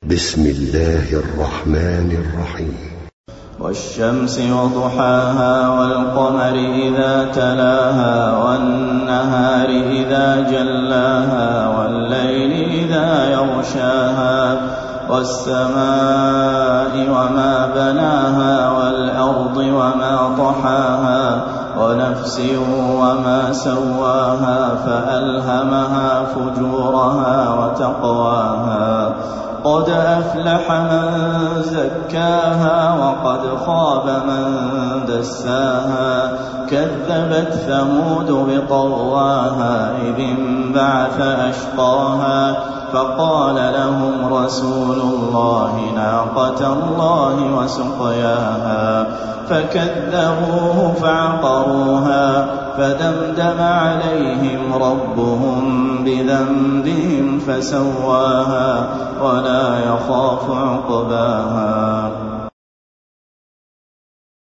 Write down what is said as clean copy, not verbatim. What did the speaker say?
بسم الله الرحمن الرحيم. والشمس وضحاها والقمر إذا تلاها والنهار إذا جلاها والليل إذا يغشاها والسماء وما بناها والأرض وما طحاها ونفس وما سواها فألهمها فجورها وتقواها قد أفلح من زكاها وقد خاب من دساها كذبت ثمود بطغواها إذ انبعث أشقاها فقال لهم رسول الله ناقة الله وسقياها فكذبوه فعقروها فدمدم عليهم ربهم بذنبهم فسواها ولا يخاف عقباها.